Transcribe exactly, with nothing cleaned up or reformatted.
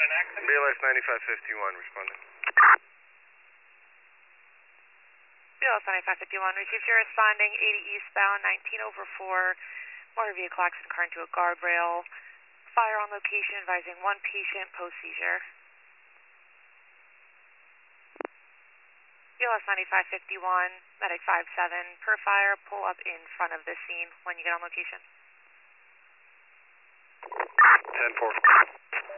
B L S ninety-five fifty-one responding. B L S ninety-five fifty-one, received your responding eighty eastbound, nineteen over four, motor vehicle accident car into a guardrail. Fire on location, advising one patient post-seizure. B L S ninety-five fifty-one, medic five seven, per fire, pull up in front of the scene when you get on location. ten four.